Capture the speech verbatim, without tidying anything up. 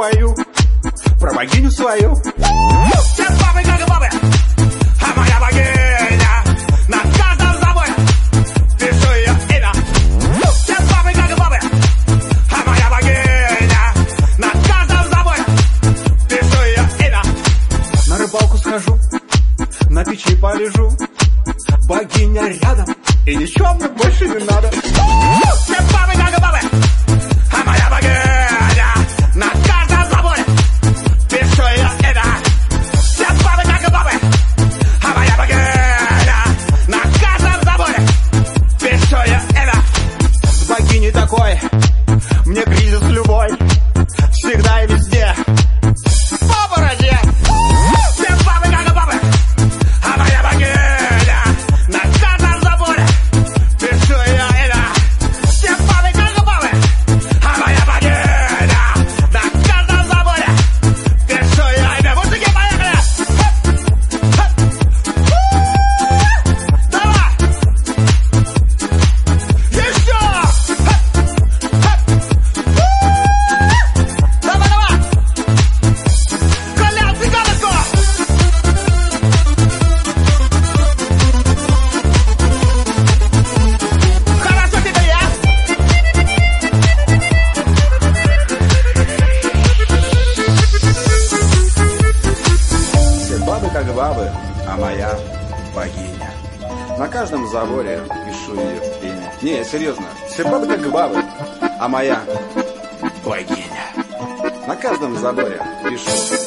пою про богиню свою. Все бабы как бабы, а моя богиня на каждом заборе пишу ее имя. Все бабы как бабы, а моя богиня на каждом заборе пишу ее имя. На рыбалку схожу, на печи полежу, богиня рядом, и ничего мне больше не надо. Все бабы как бабы, а моя богиня на каждом заборе пишу ее имя. Все бабы как бабы, а моя богиня на каждом заборе пишу ее имя. С богиней такой мне кризис любой, всегда и везде По бороде. Все бабы как бабы, а моя богиня на каждом заборе пишу ее имя. Все бабы как бабы, а моя богиня на каждом заборе пишу ее имя. Мужики, поехали! Хэп, хэп. У-у-у! Давай! Еще! Хэп, хэп. У-у-у! Давай, давай! Колян, цыганочку! Хорошо тебе, я? Все бабы как бабы, а моя богиня. На каждом заборе пишу ее имя. Не, серьезно, все бабы как бабы, а моя богиня. На каждом заборе пишу